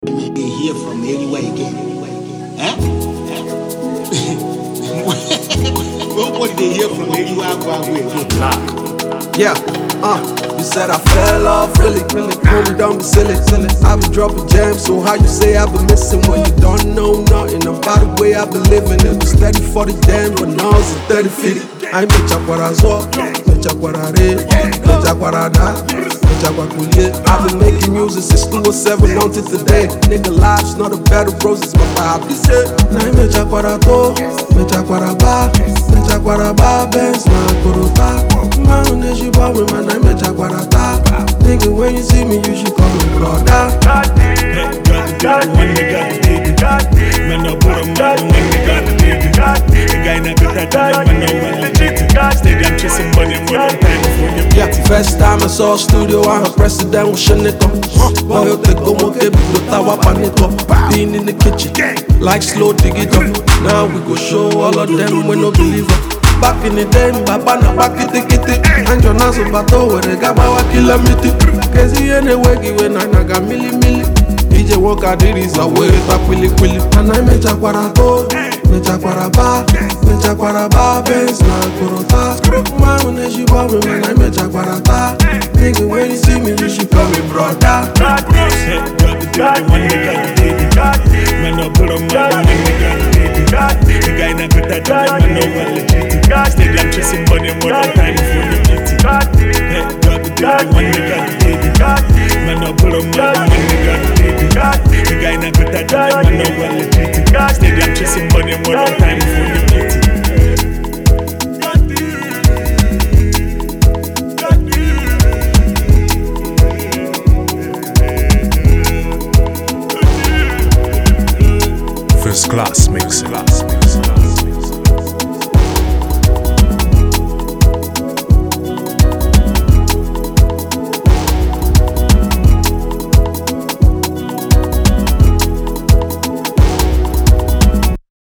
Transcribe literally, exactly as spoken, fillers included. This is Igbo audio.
They hear from me anyway again. Huh? Nobody they hear from me anyway again. Yeah, uh, you said I fell off, really, really, really don't be silly, silly. I been dropping jams, so how you say I been missing when you don't know nothing about the way I been living? It was steady for the jam, but now it's thirty fifty. I ain't bitch up what I saw, bitch up what I read, bitch up what I die. I've been making music since two oh seven until today. Nigga lives not a battle roses, my vibe. He said, na me chakwara to, me chakwara ba, me chakwara ba, Benz na korota. Ma uneji ba we man, na me chakwara ta. Nigga when you see me, you should call me brother. Got the got the one they got the dig. Man no put 'em on when they got the dig. The guy not good at that, man no one legit. Stadium chasing money more than time for you. Yeah, first time I saw a studio, I heard president was Sheneko. Boy, you take go moke, but tawa paniko. Being in the kitchen, like slow dig it up. Now we go show all of them we no believe it. Back in the day, Baba na back it it. And your naso bato where they got bawa kilometer. Cause he anyway give na naga milli milli. D J Walker did his away ta kwili kwili. And I me chakwara to, me chakwara ba, me chakwara ba, Benz na korota. Ma uneji ba we man I me chakwara ta. Nigga when you see me you should call me brother. Got the got the one they got the dig. Man no put 'em on when they got the dig. The guy not good at that, man no one legit. Stadium chasing money more than time for you plenty. Got the got the one they got the dig. Man no put 'em on when they got the dig. The guy not good at that, man no one legit. Stadium chasing money more than time for you plenty. First class mixing.